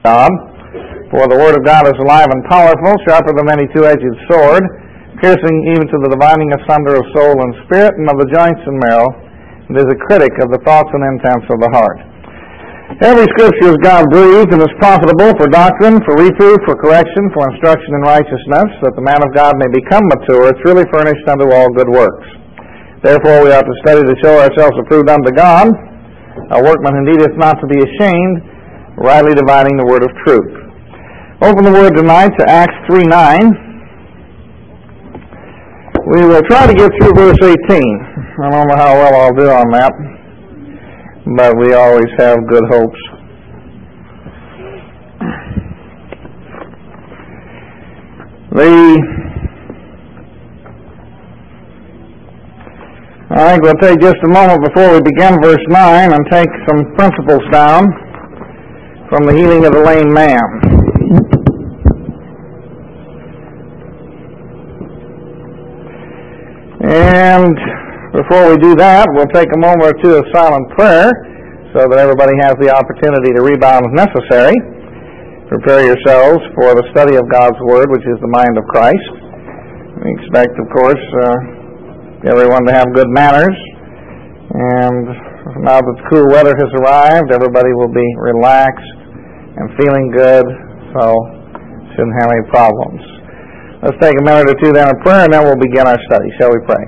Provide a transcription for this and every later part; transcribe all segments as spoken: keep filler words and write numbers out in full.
God. For the word of God is alive and powerful, sharper than any two-edged sword, piercing even to the dividing asunder of soul and spirit, and of the joints and marrow, and is a critic of the thoughts and intents of the heart. Every Scripture is God-breathed and is profitable for doctrine, for reproof, for correction, for instruction in righteousness, that the man of God may become mature, truly furnished unto all good works. Therefore we ought to study to show ourselves approved unto God, a workman who needeth not to be ashamed, rightly dividing the word of truth. Open the word tonight to Acts three nine. We will try to get through verse eighteen. I don't know how well I'll do on that, but we always have good hopes. The I think we'll take just a moment before we begin verse nine and take some principles down from the healing of the lame man. And before we do that, we'll take a moment or two of silent prayer so that everybody has the opportunity to rebound if necessary. Prepare yourselves for the study of God's Word, which is the mind of Christ. We expect, of course, uh, everyone to have good manners. And now that the cool weather has arrived, everybody will be relaxed and feeling good, so shouldn't have any problems. Let's take a minute or two then of prayer, and then we'll begin our study. Shall we pray?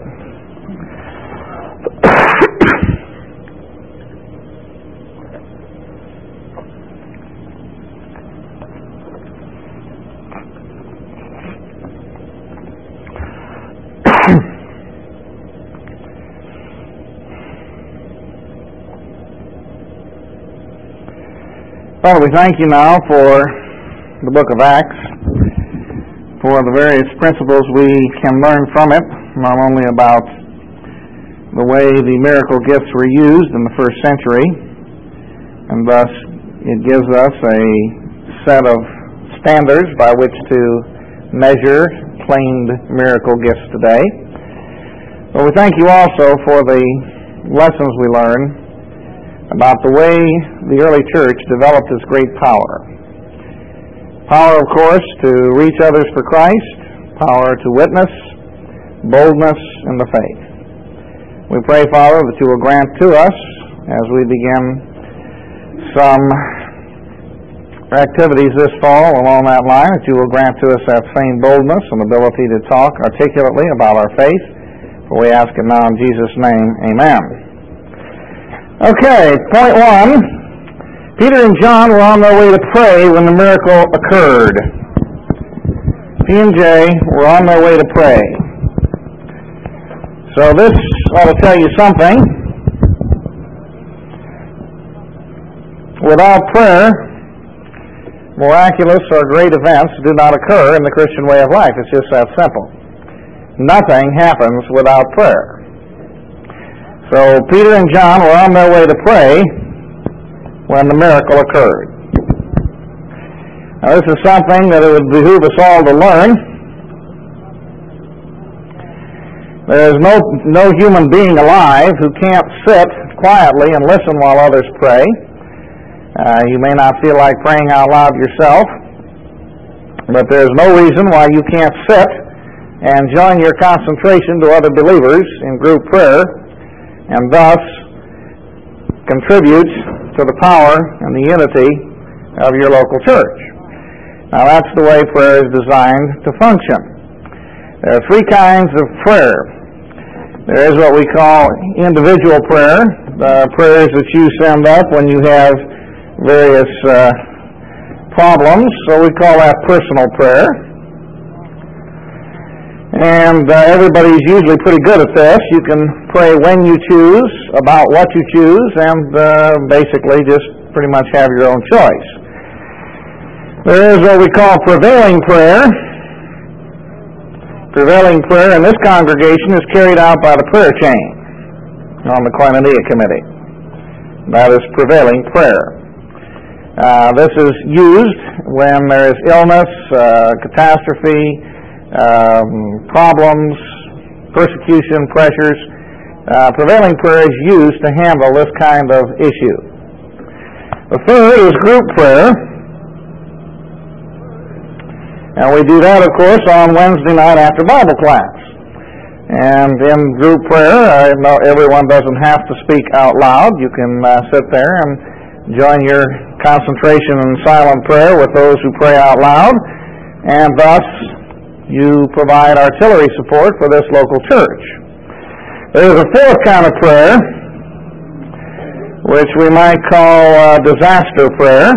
Father, we thank you now for the book of Acts, for the various principles we can learn from it, not only about the way the miracle gifts were used in the first century, and thus it gives us a set of standards by which to measure claimed miracle gifts today. But we thank you also for the lessons we learn about the way the early church developed its great power. Power, of course, to reach others for Christ, power to witness, boldness in the faith. We pray, Father, that you will grant to us, as we begin some activities this fall along that line, that you will grant to us that same boldness and ability to talk articulately about our faith. For we ask it now in Jesus' name, amen. Okay, point one. Peter and John were on their way to pray when the miracle occurred. P and J were on their way to pray. So this ought to tell you something. Without prayer, miraculous or great events do not occur in the Christian way of life. It's just that simple. Nothing happens without prayer. So Peter and John were on their way to pray when the miracle occurred. Now this is something that it would behoove us all to learn. There is no, no human being alive who can't sit quietly and listen while others pray. Uh, you may not feel like praying out loud yourself, but there's no reason why you can't sit and join your concentration to other believers in group prayer, and thus contribute to the power and the unity of your local church. Now that's the way prayer is designed to function. There are three kinds of prayer. There is what we call individual prayer, the prayers that you send up when you have various uh, problems, so we call that personal prayer. And uh, everybody's usually pretty good at this. You can pray when you choose, about what you choose, and uh, basically just pretty much have your own choice. There is what we call prevailing prayer. Prevailing prayer in this congregation is carried out by the prayer chain on the Koinonia Committee. That is prevailing prayer. Uh, this is used when there is illness, uh, catastrophe, Um, problems, persecution, pressures. Uh, prevailing prayer is used to handle this kind of issue. The third is group prayer. And we do that, of course, on Wednesday night after Bible class. And in group prayer, I know everyone doesn't have to speak out loud. You can uh, sit there and join your concentration in silent prayer with those who pray out loud. And thus, you provide artillery support for this local church. There's a fourth kind of prayer, which we might call uh, disaster prayer.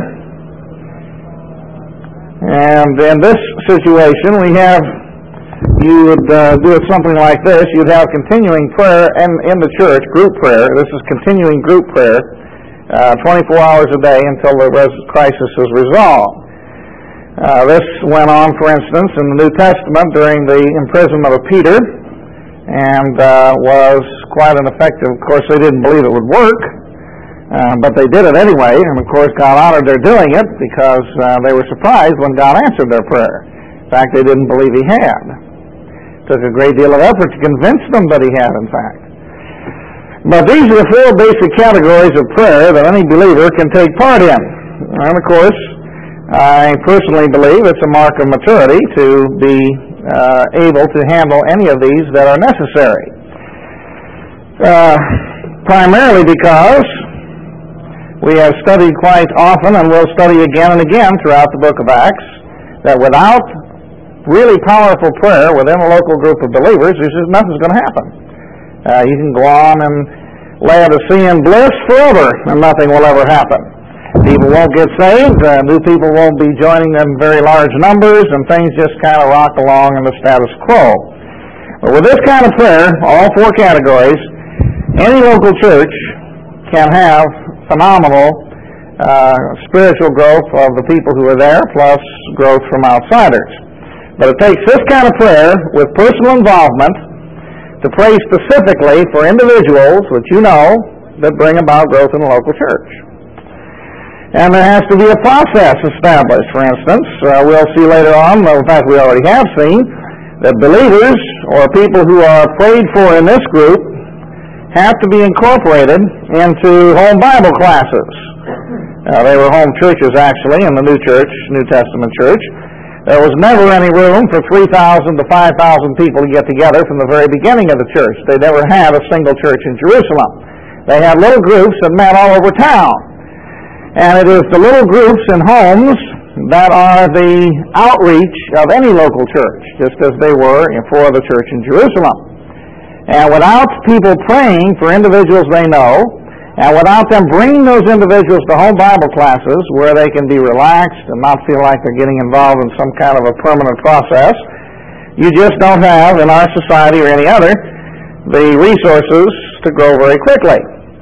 And in this situation, we have you would uh, do it something like this. You'd have continuing prayer and in the church, group prayer. This is continuing group prayer, uh, twenty-four hours a day until the res- crisis is resolved. Uh, this went on, for instance, in the New Testament during the imprisonment of Peter, and uh, was quite an effective. Of course, they didn't believe it would work, uh, but they did it anyway, and of course God honored their doing it because uh, they were surprised when God answered their prayer. In fact, they didn't believe he had. Took a great deal of effort to convince them that he had, in fact. But these are the four basic categories of prayer that any believer can take part in. And of course, I personally believe it's a mark of maturity to be uh, able to handle any of these that are necessary. Uh, primarily because we have studied quite often, and will study again and again throughout the book of Acts, that without really powerful prayer within a local group of believers, there's just nothing's going to happen. Uh, you can go on and Laodicean bliss forever, and nothing will ever happen. People won't get saved, uh, new people won't be joining them in very large numbers, and things just kind of rock along in the status quo. But with this kind of prayer, all four categories, any local church can have phenomenal uh, spiritual growth of the people who are there, plus growth from outsiders. But it takes this kind of prayer with personal involvement to pray specifically for individuals that you know that bring about growth in the local church. And there has to be a process established. For instance, uh, we'll see later on, in fact we already have seen, that believers or people who are prayed for in this group have to be incorporated into home Bible classes. Uh, they were home churches actually in the New Church, New Testament church. There was never any room for three thousand to five thousand people to get together from the very beginning of the church. They never had a single church in Jerusalem. They had little groups that met all over town. And it is the little groups in homes that are the outreach of any local church, just as they were for the church in Jerusalem. And without people praying for individuals they know, and without them bringing those individuals to home Bible classes where they can be relaxed and not feel like they're getting involved in some kind of a permanent process, you just don't have, in our society or any other, the resources to grow very quickly.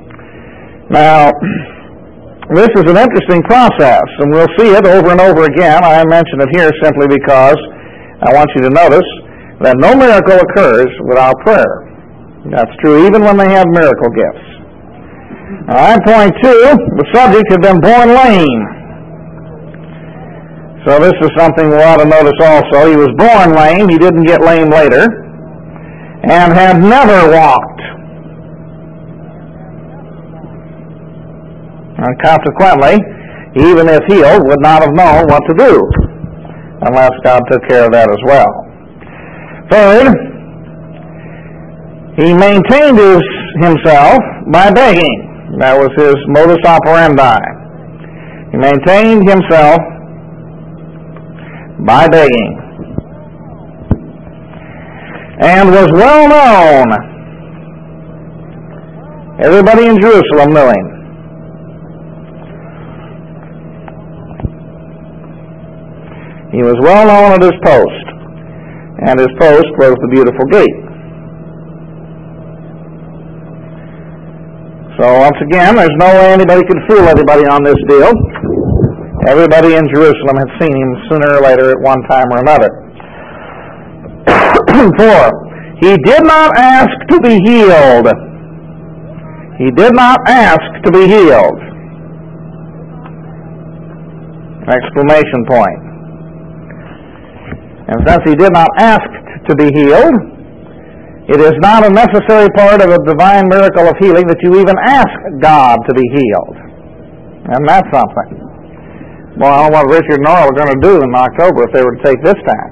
Now, this is an interesting process, and we'll see it over and over again. I mention it here simply because I want you to notice that no miracle occurs without prayer. That's true even when they have miracle gifts. All right, point two, the subject had been born lame. So this is something we ought to notice also. He was born lame, he didn't get lame later, and had never walked. And consequently, even if healed, would not have known what to do, unless God took care of that as well. Third, he maintained his, himself by begging. That was his modus operandi. He maintained himself by begging. And was well known. Everybody in Jerusalem knew him. He was well known at his post, and his post was the Beautiful Gate. So once again, there's no way anybody could fool anybody on this deal. Everybody in Jerusalem had seen him sooner or later at one time or another. Four, he did not ask to be healed. He did not ask to be healed. Exclamation point. And since he did not ask to be healed, it is not a necessary part of a divine miracle of healing that you even ask God to be healed. And that's something. Well, I don't know what Richard and Earl are going to do in October if they were to take this tack.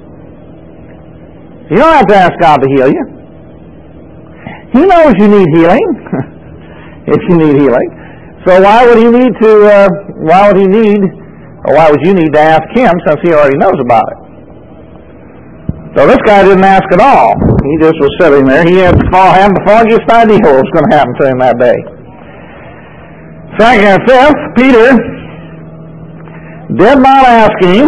You don't have to ask God to heal you. He knows you need healing, if you need healing. So why would he need to, uh, why would he need, or why would you need to ask him since he already knows about it? So this guy didn't ask at all. He just was sitting there. He had, had the foggiest idea what was going to happen to him that day. Second and fifth, Peter did not ask him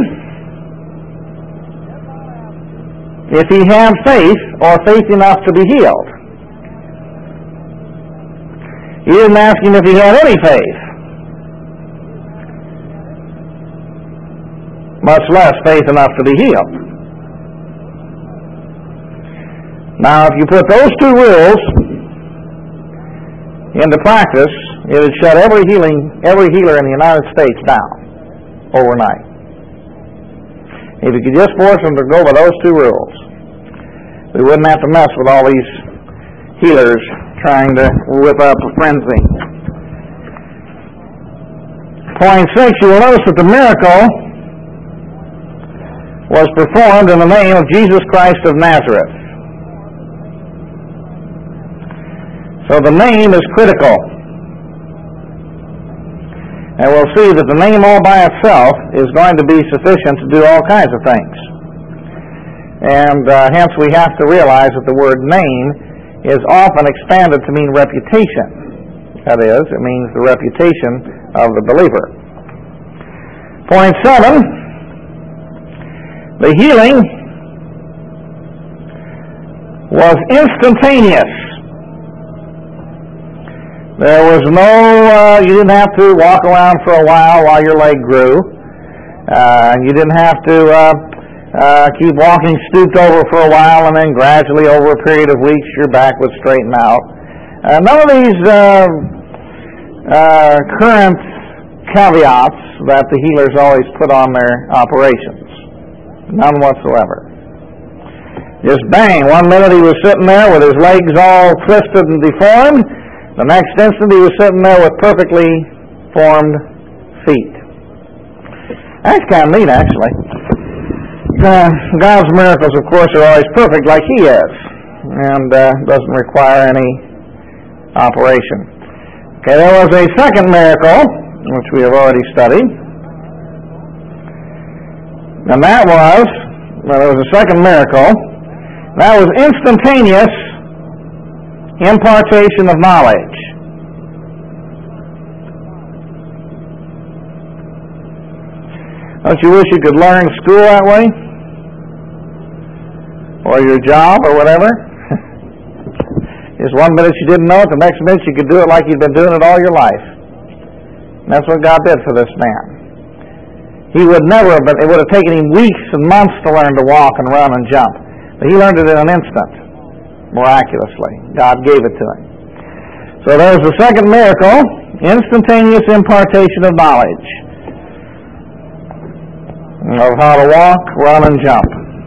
if he had faith or faith enough to be healed. He didn't ask him if he had any faith, much less faith enough to be healed. Now, if you put those two rules into practice, it would shut every healing, every healer in the United States down overnight. If you could just force them to go by those two rules, we wouldn't have to mess with all these healers trying to whip up a frenzy. Point six, you will notice that the miracle was performed in the name of Jesus Christ of Nazareth. So the name is critical. And we'll see that the name all by itself is going to be sufficient to do all kinds of things. And uh, hence we have to realize that the word name is often expanded to mean reputation. That is, it means the reputation of the believer. Point seven, the healing was instantaneous. There was no, uh, you didn't have to walk around for a while while your leg grew. Uh, you didn't have to uh, uh, keep walking stooped over for a while and then gradually over a period of weeks your back would straighten out. Uh, none of these uh, uh, current caveats that the healers always put on their operations. None whatsoever. Just bang, one minute he was sitting there with his legs all twisted and deformed. The next instant he was sitting there with perfectly formed feet. That's kind of neat, actually. Uh, God's miracles, of course, are always perfect like He is, and uh, doesn't require any operation. Okay, there was a second miracle, which we have already studied. And that was, well, there was a second miracle. That was instantaneous impartation of knowledge. Don't you wish you could learn school that way? Or your job or whatever? Just one minute you didn't know it, the next minute you could do it like you'd been doing it all your life. And that's what God did for this man. He would never have been, it would have taken him weeks and months to learn to walk and run and jump. But he learned it in an instant. Miraculously. God gave it to him. So there's the second miracle, instantaneous impartation of knowledge of how to walk, run, and jump.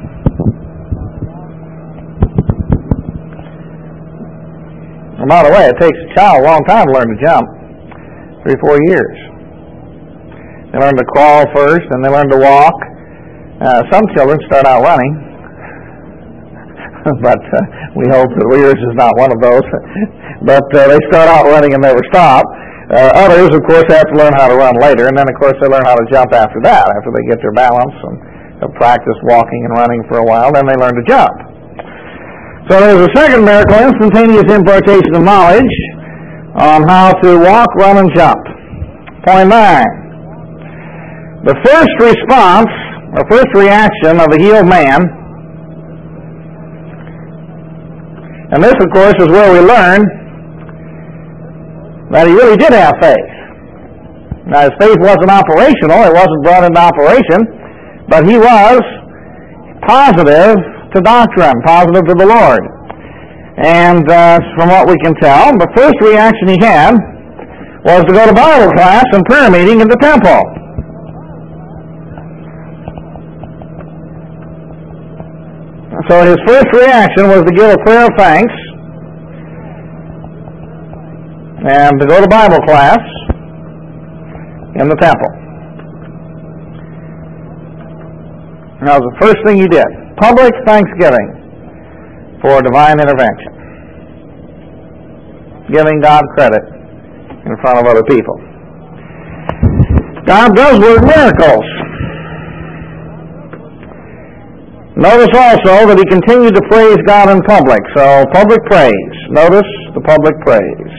And by the way, it takes a child a long time to learn to jump. Three, four years. They learn to crawl first, and they learn to walk. Uh, some children start out running. But uh, we hope that yours is not one of those. But uh, they start out running and never stop. Uh, others, of course, have to learn how to run later, and then, of course, they learn how to jump after that. After they get their balance and have practiced walking and running for a while, then they learn to jump. So there's a second miracle, instantaneous impartation of knowledge on how to walk, run, and jump. Point nine. The first response, or first reaction of the healed man, and this, of course, is where we learn that he really did have faith. Now, his faith wasn't operational. It wasn't brought into operation. But he was positive to doctrine, positive to the Lord. And uh, from what we can tell, the first reaction he had was to go to Bible class and prayer meeting in the temple. So his first reaction was to give a prayer of thanks and to go to Bible class in the temple. That was the first thing he did. Public thanksgiving for divine intervention. Giving God credit in front of other people. God does work miracles. Notice also that he continued to praise God in public. So, public praise. Notice the public praise.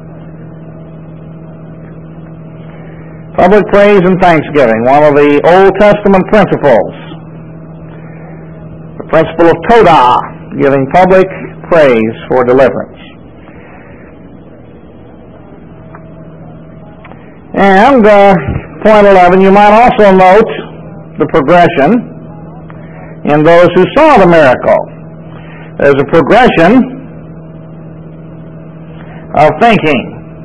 Public praise and thanksgiving, one of the Old Testament principles. The principle of Todah, giving public praise for deliverance. And, uh, point eleven, you might also note the progression in those who saw the miracle. There's a progression of thinking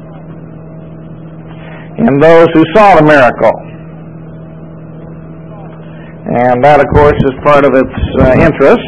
in those who saw the miracle. And that, of course, is part of its uh, interest.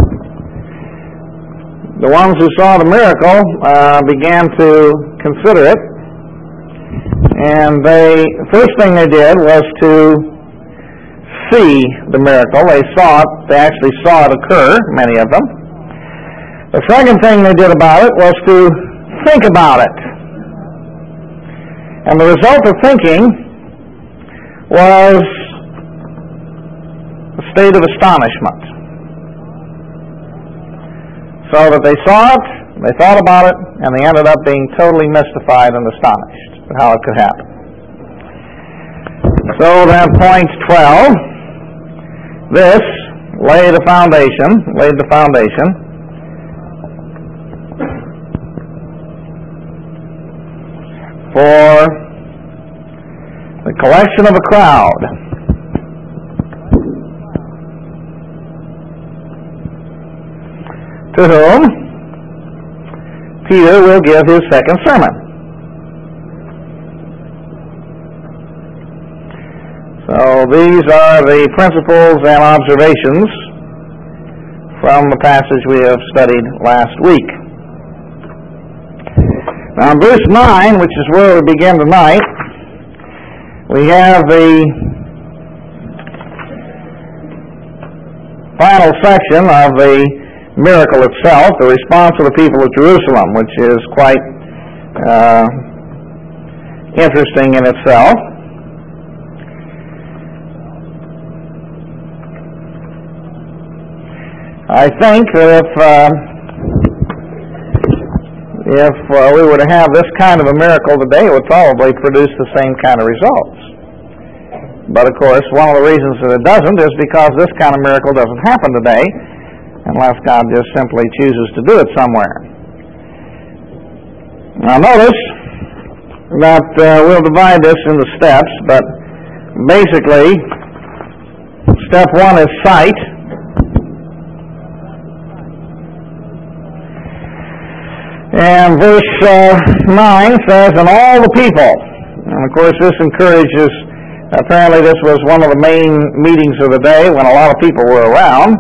The ones who saw the miracle uh, began to consider it. And they, first thing they did was to see the miracle. They saw it. They actually saw it occur, many of them. The second thing they did about it was to think about it. And the result of thinking was a state of astonishment. So that they saw it, they thought about it, and they ended up being totally mystified and astonished at how it could happen. So then point twelve, this laid a foundation, laid the foundation for the collection of a crowd to whom Peter will give his second sermon. So these are the principles and observations from the passage we have studied last week. Now in verse nine, which is where we begin tonight, we have the final section of the miracle itself, the response of the people of Jerusalem, which is quite uh, interesting in itself. I think that if uh, if uh, we were to have this kind of a miracle today, it would probably produce the same kind of results. But of course, one of the reasons that it doesn't is because this kind of miracle doesn't happen today, unless God just simply chooses to do it somewhere. Now notice that uh, we'll divide this into steps, but basically, step one is sight. And verse uh, nine says, and all the people. And of course this encourages, apparently this was one of the main meetings of the day when a lot of people were around.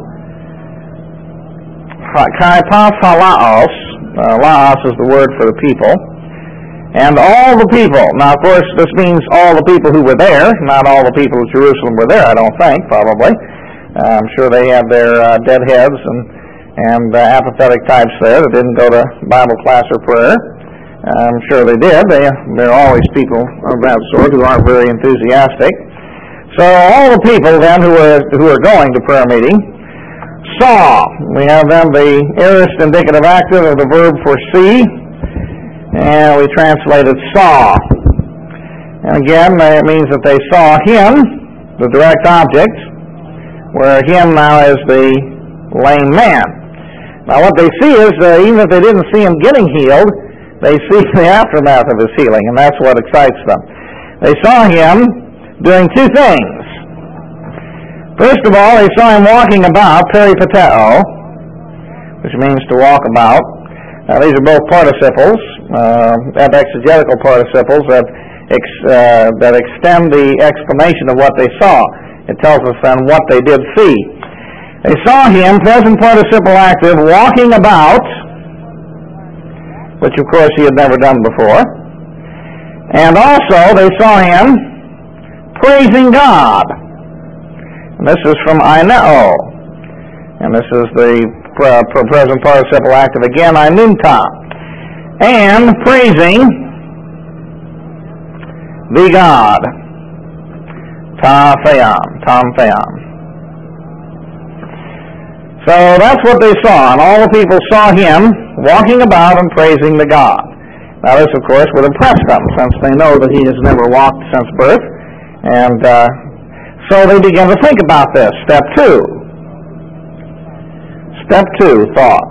Kaipas halaos, uh, laos is the word for the people. And all the people. Now of course this means all the people who were there, not all the people of Jerusalem were there, I don't think, probably. Uh, I'm sure they had their uh, deadheads and and uh, apathetic types there that didn't go to Bible class or prayer. I'm sure they did. They, there are always people of that sort who aren't very enthusiastic. So all the people then who are, who are going to prayer meeting saw. We have then the aorist indicative active of the verb for see, and we translated saw. And again, it means that they saw him, the direct object, where him now is the lame man. Now what they see is, uh, even if they didn't see him getting healed, they see the aftermath of his healing, and that's what excites them. They saw him doing two things. First of all, they saw him walking about, peripateo, which means to walk about. Now these are both participles, uh, exegetical participles that, ex, uh, that extend the explanation of what they saw. It tells us then what they did see. They saw him, present participle active, walking about, which of course he had never done before. And also they saw him praising God. And this is from aineo. And this is the uh, present participle active again, ainunta. And praising the God. Ta theon, tom theon. So that's what they saw, and all the people saw him walking about and praising the God. Now this, of course, would impress them, since they know that he has never walked since birth, and uh, so they began to think about this. Step two. Step two, thought.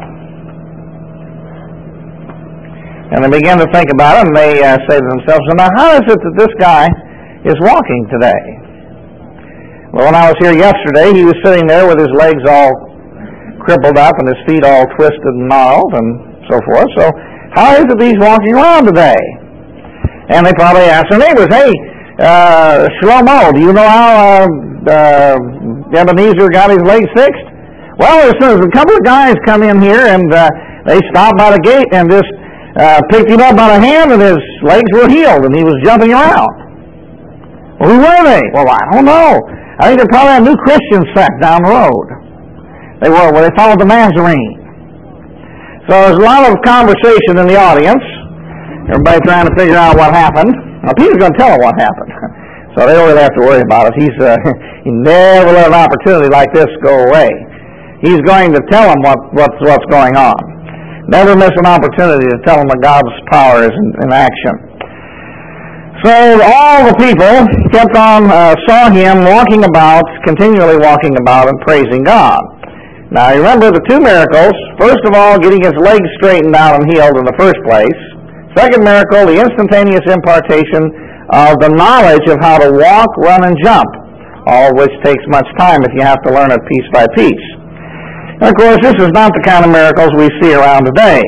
And they begin to think about it, and they uh, say to themselves, now how is it that this guy is walking today? Well, when I was here yesterday, he was sitting there with his legs all crippled up and his feet all twisted and gnarled and so forth. So how is it that he's walking around today? And they probably ask their neighbors, hey, uh, Shlomo, do you know how uh, uh, Ebenezer got his legs fixed? Well, as soon as a couple of guys come in here and uh, they stopped by the gate and just uh, picked him up by the hand and his legs were healed and he was jumping around. Well, who were they? Well, I don't know. I think they're probably a new Christian sect down the road. They were, well, they followed the Nazarene. So there's a lot of conversation in the audience. Everybody trying to figure out what happened. Now, Peter's going to tell them what happened. So they don't really have to worry about it. He's uh, he never let an opportunity like this go away. He's going to tell them what, what's, what's going on. Never miss an opportunity to tell them that God's power is in, in action. So all the people kept on, uh, saw him walking about, continually walking about and praising God. Now remember the two miracles. First of all, getting his legs straightened out and healed in the first place. Second miracle, the instantaneous impartation of the knowledge of how to walk, run, and jump, all of which takes much time if you have to learn it piece by piece. And of course, this is not the kind of miracles we see around today.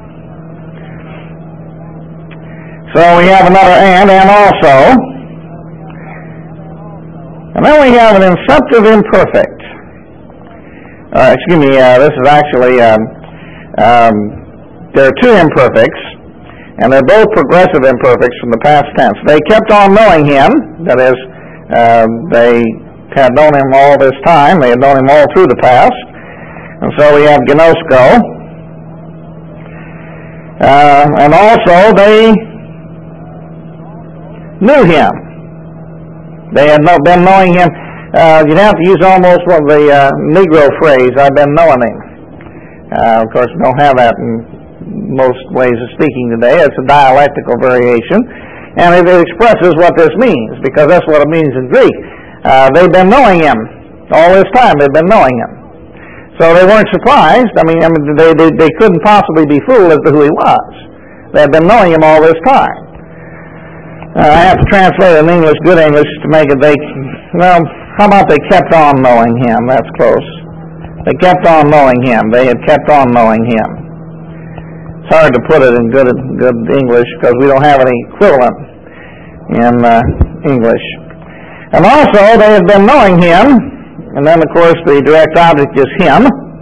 So we have another and, and also. And then we have an inceptive imperfect. Uh, excuse me, uh, this is actually, um, um, there are two imperfects, and they're both progressive imperfects from the past tense. They kept on knowing him, that is, uh, they had known him all this time, they had known him all through the past, and so we have gnosko. Uh, and also they knew him. They had no, been knowing him. Uh, you'd have to use almost what the uh, Negro phrase, I've been knowing him. Uh, of course, we don't have that in most ways of speaking today. It's a dialectical variation, and it, it expresses what this means, because that's what it means in Greek. Uh, they've been knowing him all this time. They've been knowing him. So they weren't surprised. I mean, I mean they, they, they couldn't possibly be fooled as to who he was. They had been knowing him all this time. Uh, I have to translate in English, good English, to make it, they, well, how about they kept on knowing him? That's close. They kept on knowing him. They had kept on knowing him. It's hard to put it in good good English because we don't have any equivalent in uh, English. And also, they had been knowing him, and then, of course, the direct object is him,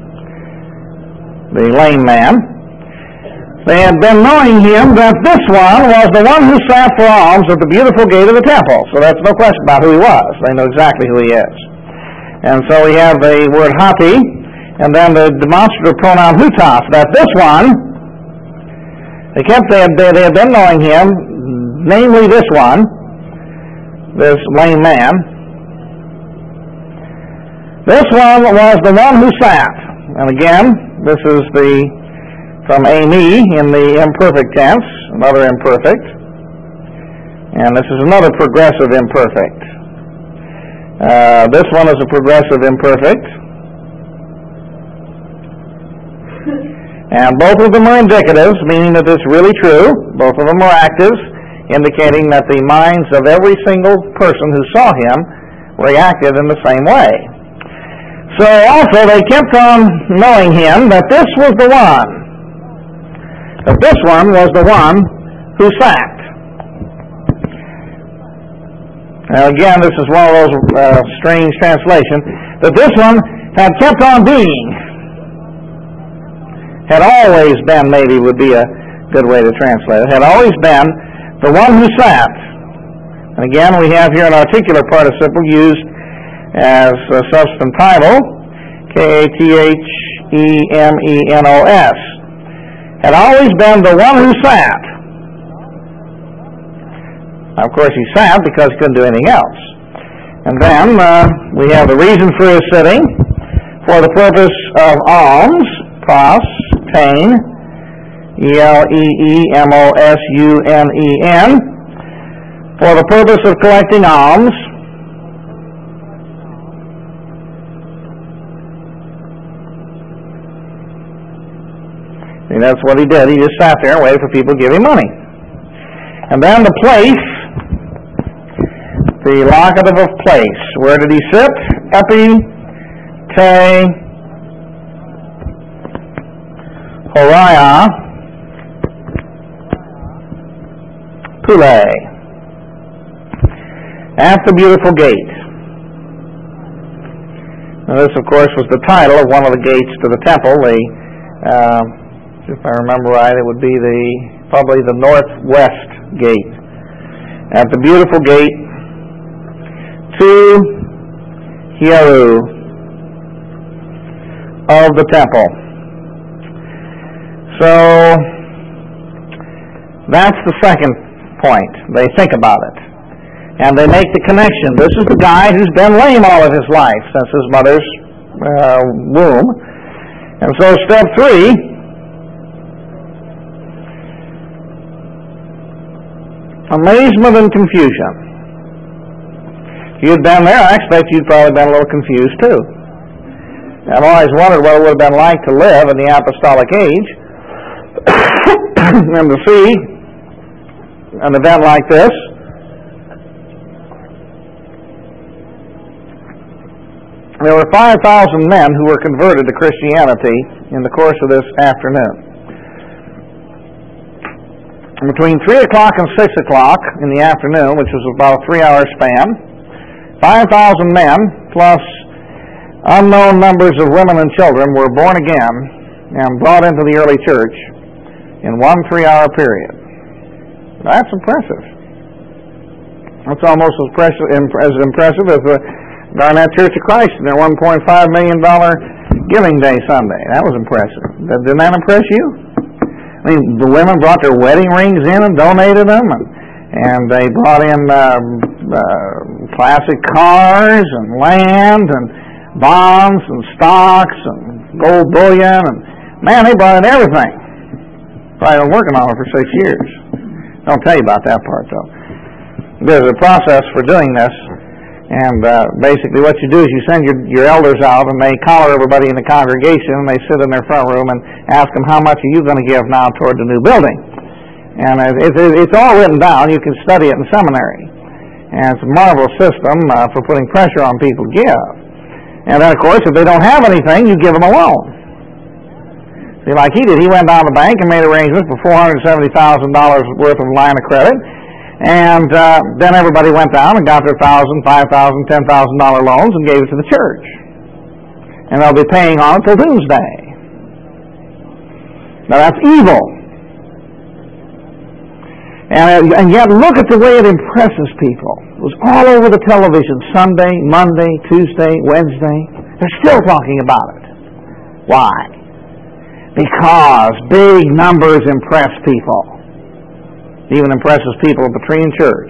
the lame man. They had been knowing him that this one was the one who sat for alms at the beautiful gate of the temple. So that's no question about who he was. They know exactly who he is. And so we have the word hati, and then the demonstrative pronoun hutas, that this one, they kept, they had, they had been knowing him, namely this one, this lame man. This one was the one who sat. And again, this is the from ami in the imperfect tense, another imperfect. And this is another progressive imperfect. Uh, this one is a progressive imperfect. And both of them are indicatives, meaning that it's really true. Both of them are actives, indicating that the minds of every single person who saw him reacted in the same way. So also they kept on knowing him that this was the one. That this one was the one who sat. Now again, this is one of those uh, strange translations. That this one had kept on being. Had always been, maybe would be a good way to translate it. Had always been the one who sat. And again, we have here an articular participle used as a substantival, K A T H E M E N O S, had always been the one who sat. Of course, he sat because he couldn't do anything else. And then uh, we have the reason for his sitting, for the purpose of alms, pros, tain, E L E E M O S U N E N, for the purpose of collecting alms. See, that's what he did. He just sat there and waited for people to give him money. And then the place, the locative of place. Where did he sit? Epi, te, horia, pule. At the beautiful gate. Now this, of course, was the title of one of the gates to the temple. The, uh, if I remember right, it would be the probably the northwest gate. At the beautiful gate to Hieru of the temple. So that's the second point. They think about it. And they make the connection. This is the guy who's been lame all of his life since his mother's uh, womb. And so step three, amazement and confusion. If you'd been there, I expect you'd probably been a little confused too. I've always wondered what it would have been like to live in the apostolic age and to see an event like this. There were five thousand men who were converted to Christianity in the course of this afternoon. And between three o'clock and six o'clock in the afternoon, which was about a three-hour span, five thousand men plus unknown numbers of women and children were born again and brought into the early church in one three-hour period. That's impressive. That's almost as impressive, as impressive as the Garnett Church of Christ and their one point five million dollars Giving Day Sunday. That was impressive. Didn't that impress you? I mean, the women brought their wedding rings in and donated them, and, and they brought in uh, uh, classic cars and land and bonds and stocks and gold bullion, and man, they brought in everything. Probably been working on it for six years. Don't tell you about that part, though. There's a process for doing this. And uh, basically what you do is you send your, your elders out and they collar everybody in the congregation and they sit in their front room and ask them, how much are you going to give now toward the new building? And it, it, it's all written down. You can study it in seminary. And it's a marvelous system uh, for putting pressure on people to give. And then, of course, if they don't have anything, you give them a loan. See, like he did, he went down to the bank and made arrangements for four hundred seventy thousand dollars worth of line of credit. And uh, then everybody went down and got their one thousand dollars, five thousand dollars, ten thousand dollars loans and gave it to the church. And they'll be paying on it till doomsday. Now that's evil. And, and yet look at the way it impresses people. It was all over the television, Sunday, Monday, Tuesday, Wednesday. They're still talking about it. Why? Because big numbers impress people. Even impresses people at the Trine Church.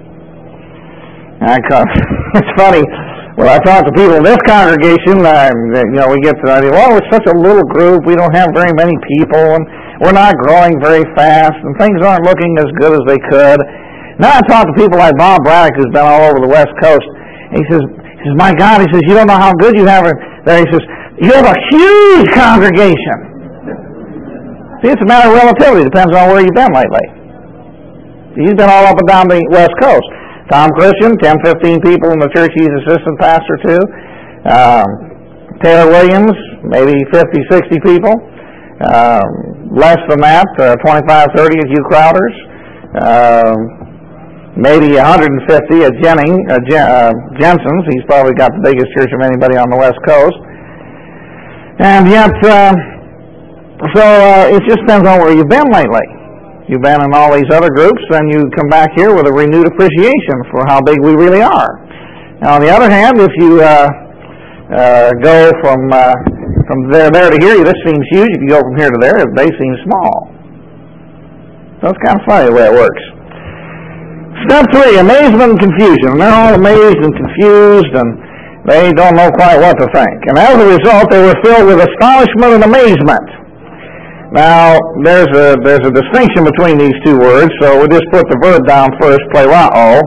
I, it's funny, when I talk to people in this congregation, uh, you know, we get to the idea, well, we're such a little group, we don't have very many people, and we're not growing very fast, and things aren't looking as good as they could. Now I talk to people like Bob Braddock, who's been all over the West Coast, and he says, he says, my God, he says, you don't know how good you have it there. He says, you have a huge congregation. See, it's a matter of relativity. It depends on where you've been lately. He's been all up and down the West Coast. Tom Christian, ten, fifteen people in the church he's assistant pastor to. Um, Taylor Williams, maybe fifty, sixty people. Um, less than that, uh, twenty-five, thirty at Hugh Crowder's. Um, maybe one hundred fifty at Jennings, uh, Jen, uh, Jensen's. He's probably got the biggest church of anybody on the West Coast. And yet, uh, so uh, it just depends on where you've been lately. You've been in all these other groups, then you come back here with a renewed appreciation for how big we really are. Now, on the other hand, if you uh, uh, go from uh, from there there to here, this seems huge. If you go from here to there, they seem small. So it's kind of funny the way it works. Step three, amazement and confusion. And they're all amazed and confused, and they don't know quite what to think. And as a result, they were filled with astonishment and amazement. Now, there's a there's a distinction between these two words, so we'll just put the verb down first, plerao.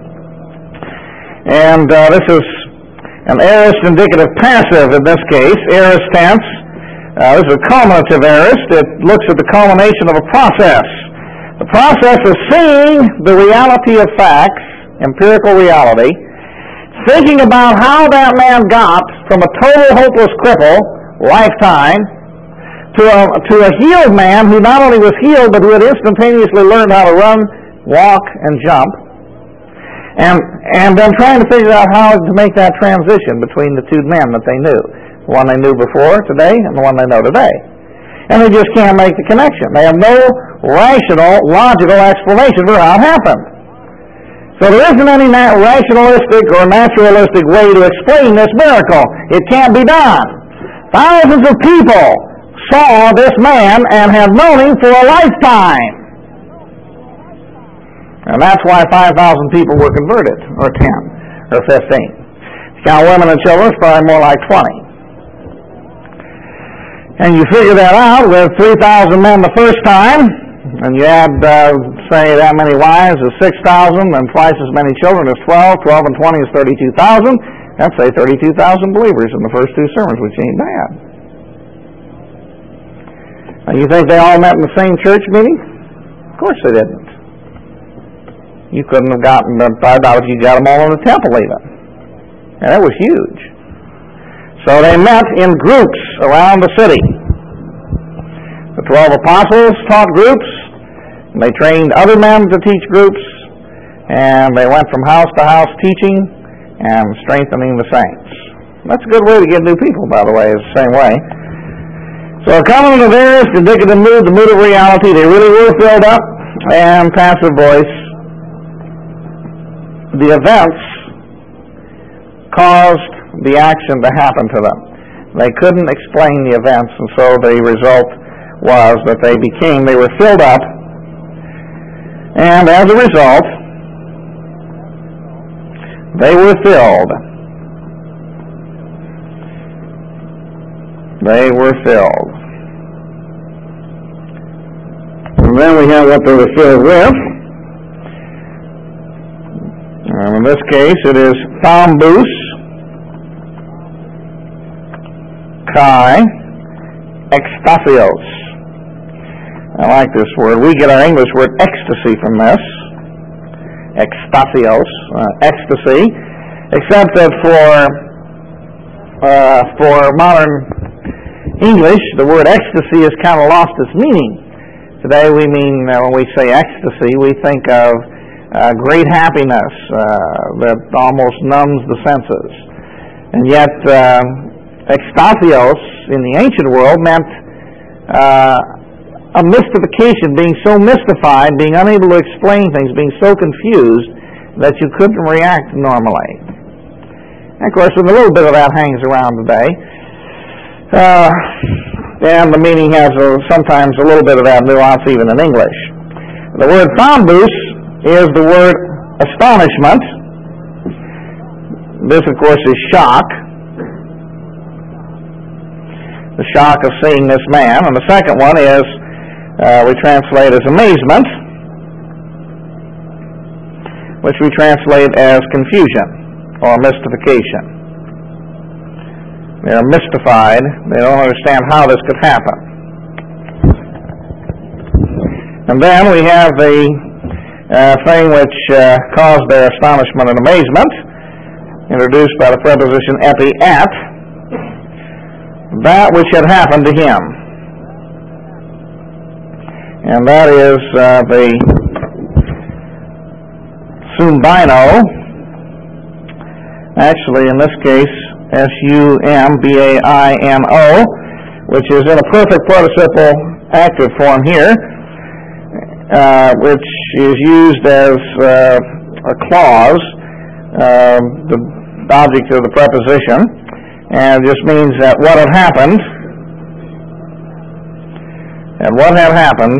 And uh, this is an aorist indicative passive in this case, aorist tense. Uh, this is a culminative aorist. It looks at the culmination of a process. The process of seeing the reality of facts, empirical reality, thinking about how that man got from a total hopeless cripple, lifetime, to a, to a healed man who not only was healed, but who had instantaneously learned how to run, walk, and jump, and and then trying to figure out how to make that transition between the two men that they knew, the one they knew before today and the one they know today. And they just can't make the connection. They have no rational, logical explanation for how it happened. So there isn't any nat- rationalistic or naturalistic way to explain this miracle. It can't be done. Thousands of people saw this man and have known him for a lifetime. And that's why five thousand people were converted, or ten, or fifteen. If you count women and children, it's probably more like twenty. And you figure that out with three thousand men the first time, and you add, uh, say, that many wives is six thousand, and twice as many children is twelve. twelve and twenty is thirty-two thousand. That's, say, thirty-two thousand believers in the first two sermons, which ain't bad. And you think they all met in the same church meeting? Of course they didn't. You couldn't have gotten them, I doubt if you got them all in the temple even. And that was huge. So they met in groups around the city. The twelve apostles taught groups, and they trained other men to teach groups, and they went from house to house teaching and strengthening the saints. That's a good way to get new people, by the way, is the same way. So a covenant of theirs, indicative mood, the mood of reality, they really were filled up, and passive voice. The events caused the action to happen to them. They couldn't explain the events, and so the result was that they became, they were filled up, and as a result, they were filled. They were filled. And then we have what they were filled with. And in this case, it is thambus, kai, ekstasios. I like this word. We get our English word ecstasy from this. Ekstasios, uh, ecstasy. Except that for uh, for modern English, the word ecstasy has kind of lost its meaning. Today we mean, uh, when we say ecstasy, we think of uh, great happiness uh, that almost numbs the senses. And yet, uh, ekstasios in the ancient world meant uh, a mystification, being so mystified, being unable to explain things, being so confused that you couldn't react normally. And of course, a little bit of that hangs around today. Uh, and the meaning has a, sometimes a little bit of that nuance even in English. The word thambus is the word astonishment. This, of course, is shock. The shock of seeing this man. And the second one is, uh, we translate as amazement, which we translate as confusion or mystification. They're mystified. They don't understand how this could happen. And then we have the uh, thing which uh, caused their astonishment and amazement, introduced by the preposition epi, at, that which had happened to him. And that is uh, the sumbino. Actually, in this case, S U M B A I N O, which is in a perfect participle active form here, uh, which is used as uh, a clause. Uh, the the object of the preposition, and it just means that what had happened, and what had happened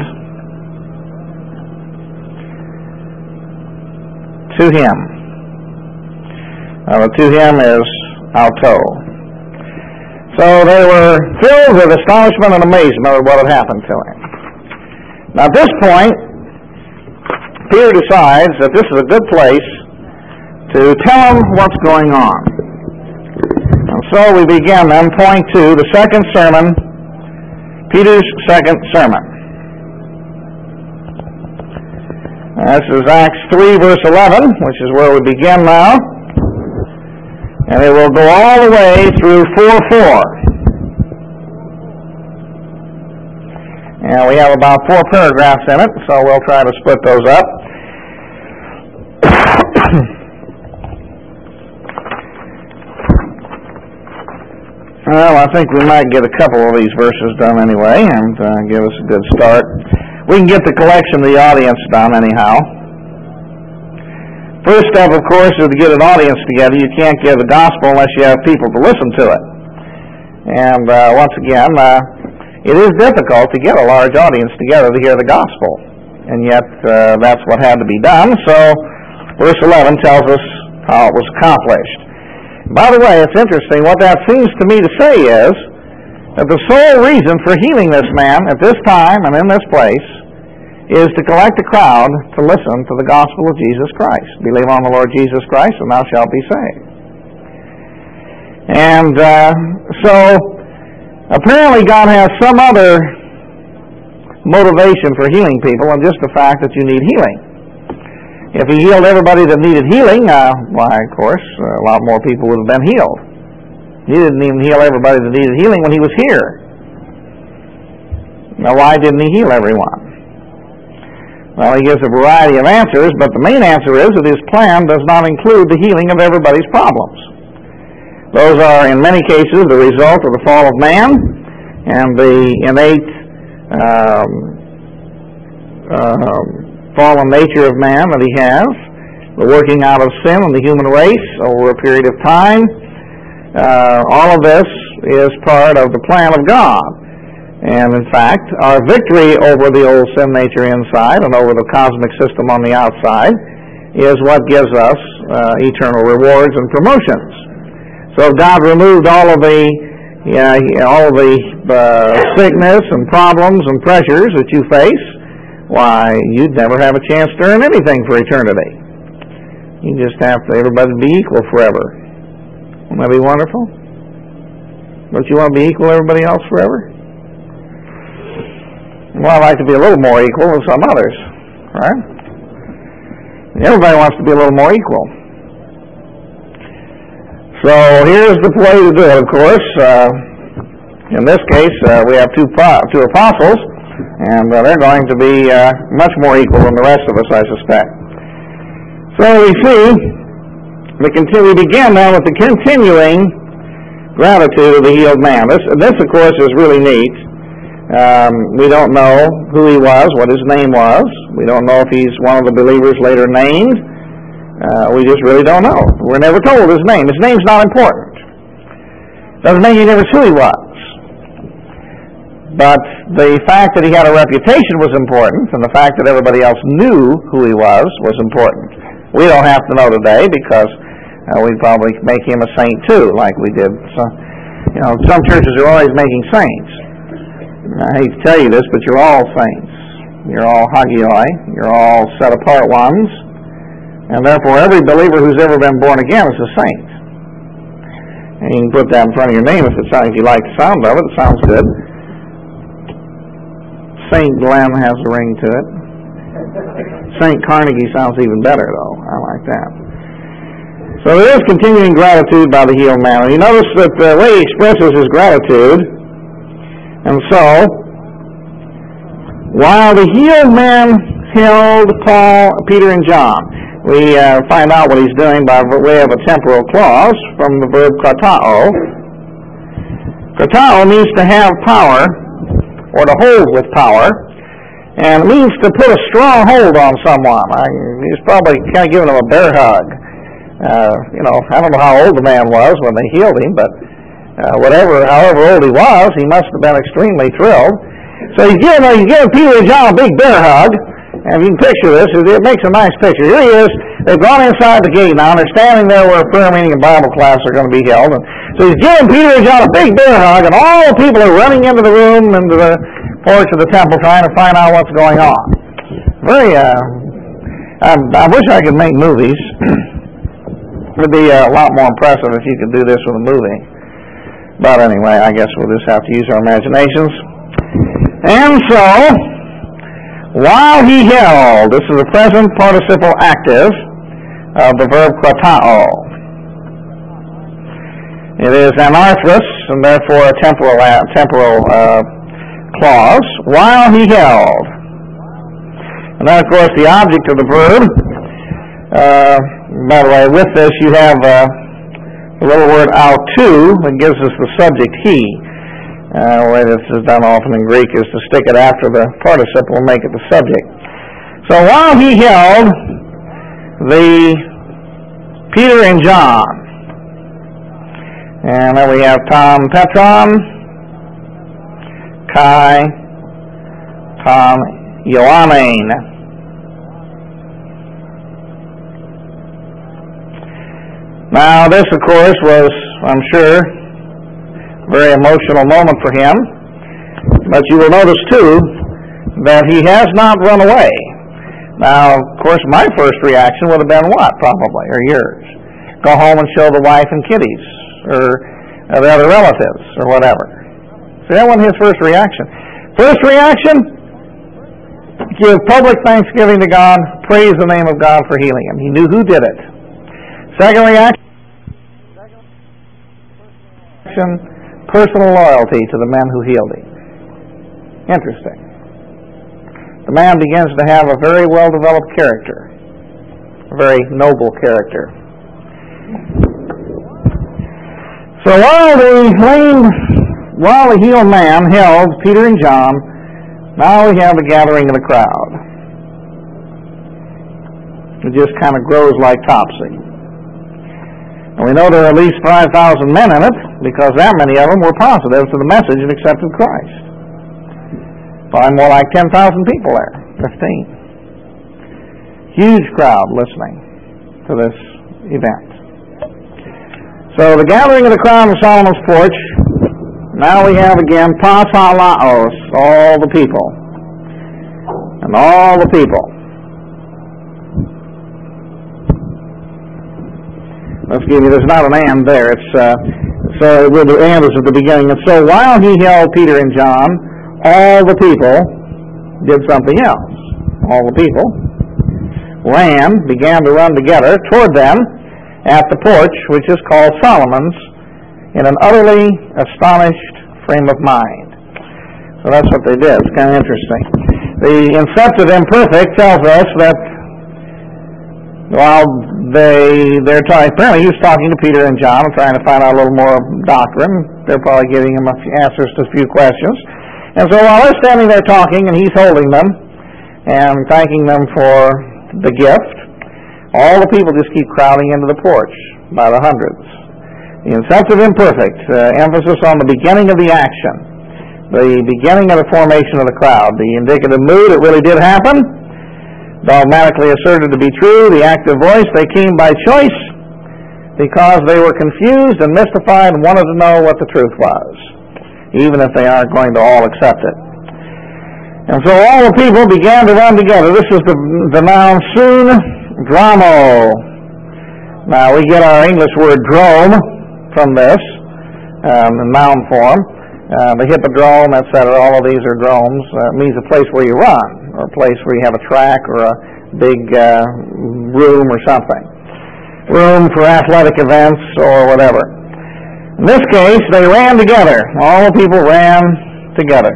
to him. Now, the to him is auto. So they were filled with astonishment and amazement at what had happened to him. Now, at this point, Peter decides that this is a good place to tell him what's going on. And so we begin then, point two, the second sermon, Peter's second sermon. And this is Acts three, verse eleven, which is where we begin now. And it will go all the way through four four. And we have about four paragraphs in it, so we'll try to split those up. Well, I think we might get a couple of these verses done anyway, and uh, give us a good start. We can get the collection of the audience done anyhow. First step, of course, is to get an audience together. You can't give the gospel unless you have people to listen to it. And uh, once again, uh, it is difficult to get a large audience together to hear the gospel. And yet, uh, that's what had to be done. So, verse eleven tells us how it was accomplished. By the way, it's interesting. What that seems to me to say is that the sole reason for healing this man at this time and in this place is to collect a crowd to listen to the gospel of Jesus Christ. Believe on the Lord Jesus Christ, and thou shalt be saved. And uh, so, apparently God has some other motivation for healing people than just the fact that you need healing. If he healed everybody that needed healing, uh, why, of course, uh, a lot more people would have been healed. He didn't even heal everybody that needed healing when he was here. Now, why didn't he heal everyone? Well, he gives a variety of answers, but the main answer is that his plan does not include the healing of everybody's problems. Those are, in many cases, the result of the fall of man and the innate um, uh, fallen nature of man that he has, the working out of sin in the human race over a period of time. Uh, all of this is part of the plan of God. And in fact, our victory over the old sin nature inside and over the cosmic system on the outside is what gives us uh, eternal rewards and promotions. So if God removed all of the uh, all of the uh, sickness and problems and pressures that you face, why, you'd never have a chance to earn anything for eternity. You just have to, everybody be equal forever. Wouldn't that be wonderful? Don't you want to be equal to everybody else forever? Well, I'd like to be a little more equal than some others, right? Everybody wants to be a little more equal. So here's the way to do it, of course. Uh, in this case, uh, we have two, pro- two apostles, and uh, they're going to be uh, much more equal than the rest of us, I suspect. So we see, we, continue, we begin now with the continuing gratitude of the healed man. This, this of course, is really neat. Um, we don't know who he was, what his name was. We don't know if he's one of the believers later named. Uh, we just really don't know. We're never told his name. His name's not important. Doesn't mean you never knew who he was. But the fact that he had a reputation was important, and the fact that everybody else knew who he was was important. We don't have to know today because uh, we'd probably make him a saint too, like we did. So, you know, some churches are always making saints. I hate to tell you this, but you're all saints. You're all hagioi. You're all set-apart ones. And therefore, every believer who's ever been born again is a saint. And you can put that in front of your name if, it's, if you like the sound of it. It sounds good. Saint Glenn has a ring to it. Saint Carnegie sounds even better, though. I like that. So there is continuing gratitude by the healed man. And you notice that the way he expresses his gratitude, and so, while the healed man held Paul, Peter, and John, we uh, find out what he's doing by way of a temporal clause from the verb kratao. Kratao means to have power, or to hold with power, and it means to put a strong hold on someone. I, he's probably kind of giving them a bear hug. Uh, you know, I don't know how old the man was when they healed him, but uh, whatever, however old he was, he must have been extremely thrilled. So he's giving, he's giving Peter and John a big bear hug, and if you can picture this, it makes a nice picture. Here he is. They've gone inside the gate now, and they're standing there where a prayer meeting and Bible class are going to be held. And so he's giving Peter and John a big bear hug, and all the people are running into the room, into the porch of the temple, trying to find out what's going on. Very, uh, I, I wish I could make movies. It would be a lot more impressive if you could do this with a movie. But anyway, I guess we'll just have to use our imaginations. And so, while he held, this is the present participle active of the verb kratao. It is anarthrous, and therefore a temporal, uh, temporal uh, clause. While he held. And then, of course, the object of the verb. Uh, by the way, with this, you have uh, the little word autou that gives us the subject he. Uh, the way this is done often in Greek is to stick it after the participle and make it the subject. So while he held the Peter and John, and then we have Tom Petron, Kai, Tom Ioannein. Now this, of course, was, I'm sure, a very emotional moment for him. But you will notice, too, that he has not run away. Now, of course, my first reaction would have been what, probably, or yours? Go home and show the wife and kiddies, or uh, the other relatives, or whatever. So that wasn't his first reaction. First reaction, give public thanksgiving to God, praise the name of God for healing him. He knew who did it. Second reaction, personal loyalty to the men who healed him. Interesting. The man begins to have a very well-developed character, a very noble character. So while the lame, while the healed man held Peter and John, now we have the gathering of the crowd. It just kind of grows like topsy. And we know there are at least five thousand men in it, because that many of them were positive to the message and accepted Christ. Probably more like ten thousand people there, fifteen. Huge crowd listening to this event. So the gathering of the crowd on Solomon's porch, now we have again pasalaos, all the people. And all the people. Let's give you, there's not an and there. It's uh, so with the and is at the beginning. And so while he held Peter and John, all the people did something else. All the people ran, began to run together toward them at the porch, which is called Solomon's, in an utterly astonished frame of mind. So that's what they did. It's kind of interesting. The inceptive imperfect tells us that while they, they're talking, apparently he was talking to Peter and John and trying to find out a little more doctrine. They're probably giving him a few answers to a few questions. And so while they're standing there talking and he's holding them and thanking them for the gift, all the people just keep crowding into the porch by the hundreds. The inceptive imperfect, uh, emphasis on the beginning of the action, the beginning of the formation of the crowd, the indicative mood, it really did happen. Dogmatically asserted to be true, the active voice, they came by choice because they were confused and mystified and wanted to know what the truth was, even if they aren't going to all accept it. And so all the people began to run together. This is the, the noun soon dramo. Now we get our English word drome from this, um, in noun form. Uh, the hippodrome, et cetera, all of these are dromes. Uh, it means a place where you run, or a place where you have a track or a big uh, room or something. Room for athletic events or whatever. In this case, they ran together. All the people ran together.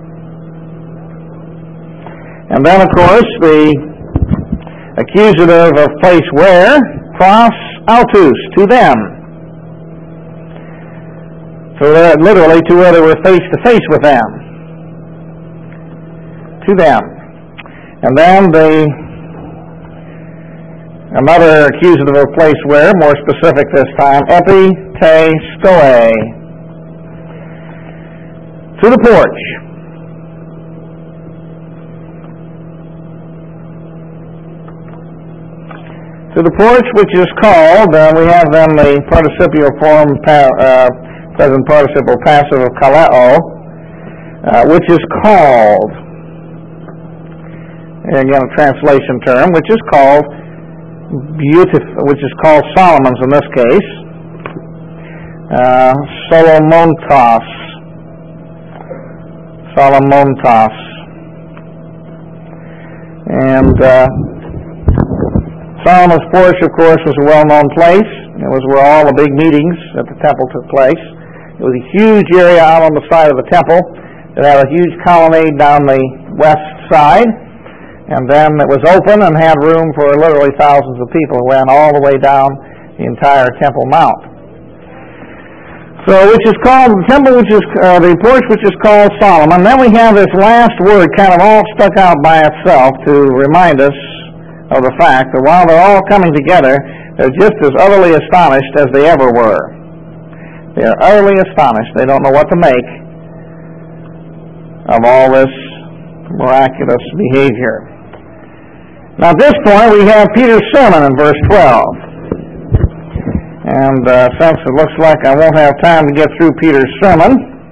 And then, of course, the accusative of place where, pros autus, to them. So they're literally to where they were face to face with them. To them. And then the Another accusative of place where, more specific this time, epi te stoe. To the porch. To the porch, which is called, uh, we have then the participial form, pa- uh, present participle passive of kaleo, uh, which is called, and again a translation term, which is called beautiful, which is called Solomon's in this case, uh, Solomontos, Solomontos, and uh, Solomon's porch, of course, was a well-known place. It was where all the big meetings at the temple took place. It was a huge area out on the side of the temple. It had a huge colonnade down the west side, and then it was open and had room for literally thousands of people who went all the way down the entire Temple Mount. So, which is called the temple, which is uh, the porch, which is called Solomon. Then we have this last word, kind of all stuck out by itself, to remind us of the fact that while they're all coming together, they're just as utterly astonished as they ever were. They are utterly astonished. They don't know what to make of all this miraculous behavior. Now at this point we have Peter's sermon in verse twelve. And uh, since it looks like I won't have time to get through Peter's sermon,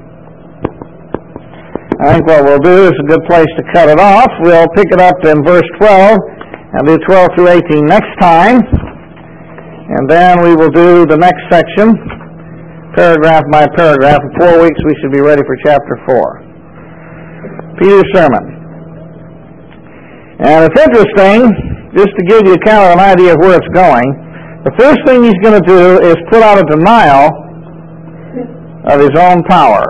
I think what we'll do is a good place to cut it off. We'll pick it up in verse twelve and do twelve through eighteen next time. And then we will do the next section, paragraph by paragraph. In four weeks we should be ready for chapter four. Peter's sermon. And it's interesting, just to give you kind of an idea of where it's going, the first thing he's going to do is put out a denial of his own power.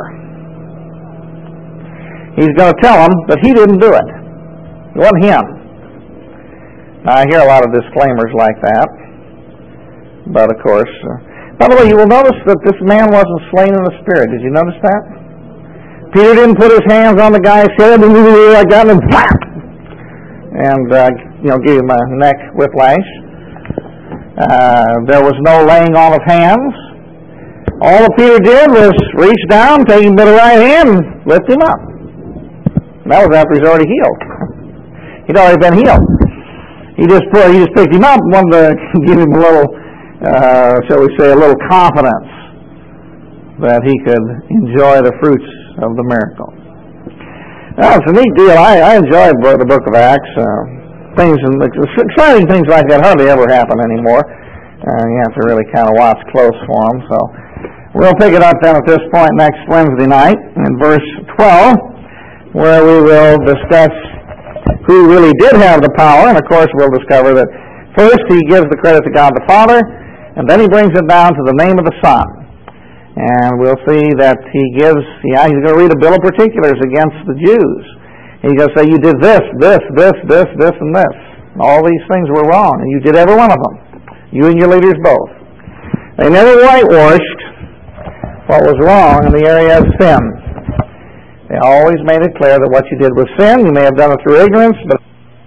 He's going to tell them that he didn't do it. It wasn't him. Now, I hear a lot of disclaimers like that. But, of course, uh, by the way, you will notice that this man wasn't slain in the Spirit. Did you notice that? Peter didn't put his hands on the guy's head and like that and whap! And, uh, you know, give him a neck whiplash. Uh, there was no laying on of hands. All that Peter did was reach down, take him by the right hand, and lift him up. That was after he's already healed. He'd already been healed. He just put, he just picked him up and wanted to give him a little, uh, shall we say, a little confidence that he could enjoy the fruits of the miracle. Now, it's a neat deal. I, I enjoyed the book of Acts. Uh, things, and exciting things like that hardly ever happen anymore. Uh, you have to really kind of watch close for them. So we'll pick it up then at this point next Wednesday night in verse twelve, where we will discuss who really did have the power. And, of course, we'll discover that first he gives the credit to God the Father, and then he brings it down to the name of the Son. And we'll see that he gives, yeah, he's going to read a bill of particulars against the Jews. He's going to say, you did this, this, this, this, this, and this. All these things were wrong, and you did every one of them. You and your leaders both. They never whitewashed what was wrong in the area of sin. They always made it clear that what you did was sin. You may have done it through ignorance, but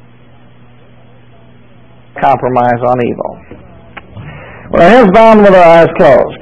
compromise on evil. With our heads bowed and with our eyes closed.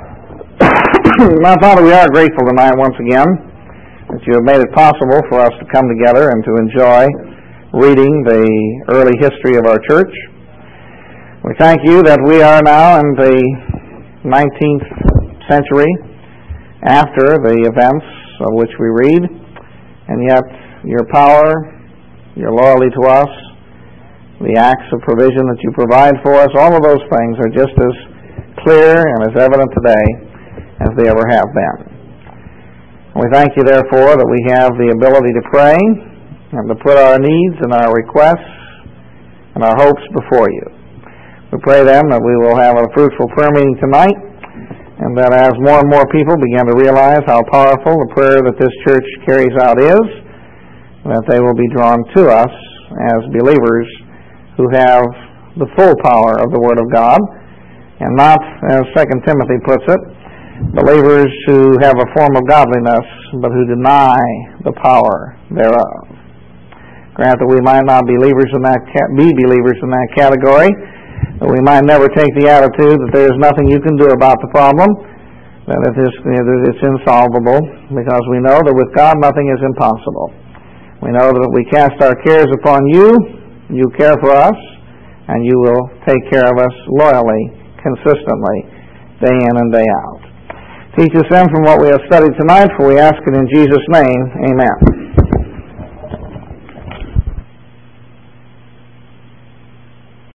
My Father, we are grateful tonight once again that you have made it possible for us to come together and to enjoy reading the early history of our church. We thank you that we are now in the nineteenth century after the events of which we read, and yet your power, your loyalty to us, the acts of provision that you provide for us, all of those things are just as clear and as evident today as they ever have been. We thank you, therefore, that we have the ability to pray and to put our needs and our requests and our hopes before you. We pray, then, that we will have a fruitful prayer meeting tonight, and that as more and more people begin to realize how powerful the prayer that this church carries out is, that they will be drawn to us as believers who have the full power of the Word of God, and not, as Second Timothy puts it, believers who have a form of godliness, but who deny the power thereof. Grant that we might not believers in that ca- be believers in that category, That we might never take the attitude that there is nothing you can do about the problem, that it is, it's insolvable, because we know that with God nothing is impossible. We know that if we cast our cares upon you, you care for us, and you will take care of us loyally, consistently, day in and day out. Teach us then from what we have studied tonight, for we ask it in Jesus' name. Amen.